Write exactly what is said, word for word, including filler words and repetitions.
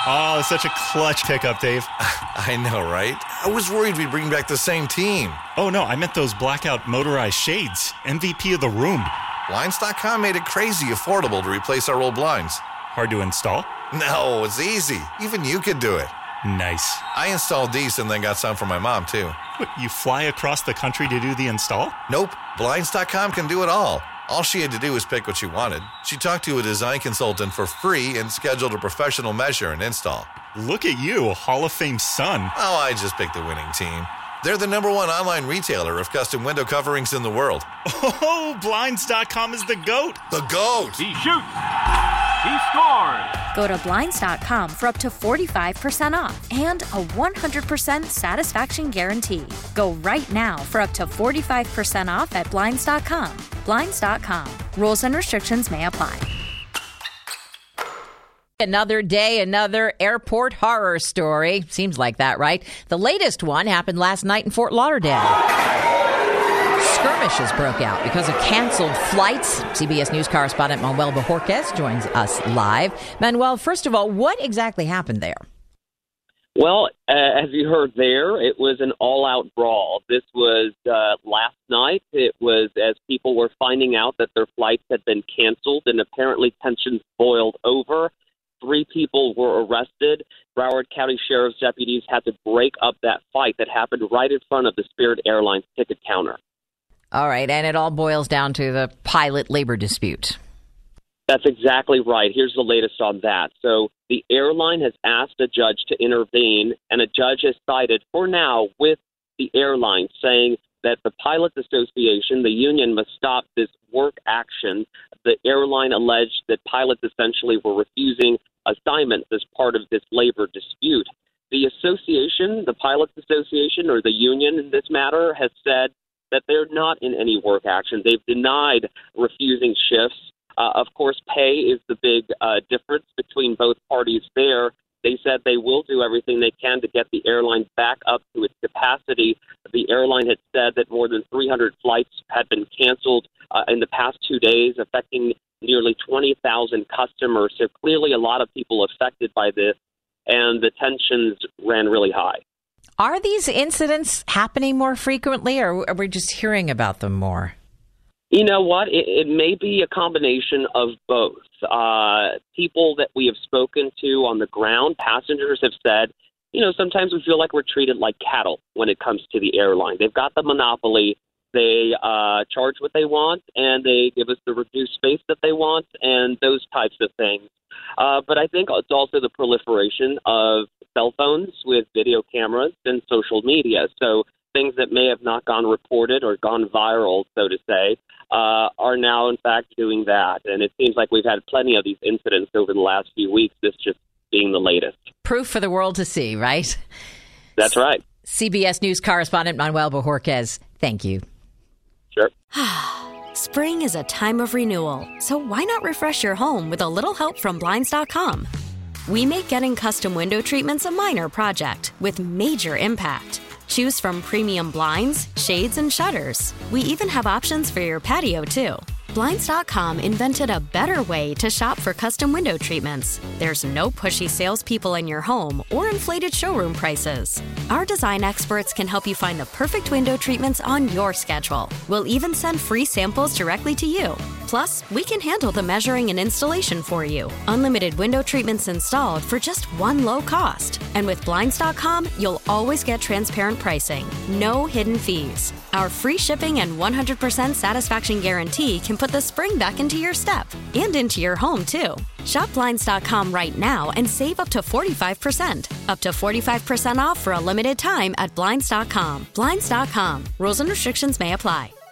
Oh, such a clutch pickup, Dave. I know, right? I was worried we'd bring back the same team. Oh, no, I meant those blackout motorized shades. M V P of the room. Blinds dot com made it crazy affordable to replace our old blinds. Hard to install? No, it's easy. Even you could do it. Nice. I installed these and then got some for my mom, too. What, you fly across the country to do the install? Nope. Blinds dot com can do it all. All she had to do was pick what she wanted. She talked to a design consultant for free and scheduled a professional measure and install. Look at you, a Hall of Fame son. Oh, I just picked the winning team. They're the number one online retailer of custom window coverings in the world. Oh, Blinds dot com is the GOAT. The GOAT! He shoots. He scores. Go to Blinds dot com for up to forty-five percent off and a one hundred percent satisfaction guarantee. Go right now for up to forty-five percent off at Blinds dot com. Blinds dot com. Rules and restrictions may apply. Another day, another airport horror story. Seems like that, right? The latest one happened last night in Fort Lauderdale. Skirmishes broke out because of canceled flights. C B S News correspondent Manuel Bojorquez joins us live. Manuel, first of all, what exactly happened there? Well, uh, as you heard there, it was an all-out brawl. This was uh, last night. It was as people were finding out that their flights had been canceled, and apparently tensions boiled over. Three people were arrested. Broward County Sheriff's deputies had to break up that fight that happened right in front of the Spirit Airlines ticket counter. All right, and it all boils down to the pilot labor dispute. That's exactly right. Here's the latest on that. So the airline has asked a judge to intervene, and a judge has sided for now with the airline, saying that the Pilots Association, the union, must stop this work action. The airline alleged that pilots essentially were refusing assignments as part of this labor dispute. The association, the Pilots Association, or the union in this matter, has said that they're not in any work action. They've denied refusing shifts. Uh, of course, pay is the big uh, difference between both parties there. They said they will do everything they can to get the airline back up to its capacity. The airline had said that more than three hundred flights had been canceled uh, in the past two days, affecting nearly twenty thousand customers. So clearly a lot of people affected by this, and the tensions ran really high. Are these incidents happening more frequently, or are we just hearing about them more? You know what? It, it may be a combination of both. Uh, people that we have spoken to on the ground, passengers have said, you know, sometimes we feel like we're treated like cattle when it comes to the airline. They've got the monopoly. They uh, charge what they want, and they give us the reduced space that they want, and those types of things. Uh, but I think it's also the proliferation of cell phones with video cameras and social media. So things that may have not gone reported or gone viral, so to say, uh, are now, in fact, doing that. And it seems like we've had plenty of these incidents over the last few weeks, this just being the latest. Proof for the world to see, right? That's right. C B S News correspondent Manuel Bojorquez, thank you. Sure. Spring is a time of renewal, so why not refresh your home with a little help from Blinds dot com? We make getting custom window treatments a minor project with major impact. Choose from premium blinds, shades, and shutters. We even have options for your patio, too. Blinds dot com invented a better way to shop for custom window treatments. There's no pushy salespeople in your home or inflated showroom prices. Our design experts can help you find the perfect window treatments on your schedule. We'll even send free samples directly to you. Plus, we can handle the measuring and installation for you. Unlimited window treatments installed for just one low cost. And with Blinds dot com, you'll always get transparent pricing. No hidden fees. Our free shipping and one hundred percent satisfaction guarantee can put the spring back into your step and into your home, too. Shop Blinds dot com right now and save up to forty-five percent. Up to forty-five percent off for a limited time at Blinds dot com. Blinds dot com. Rules and restrictions may apply.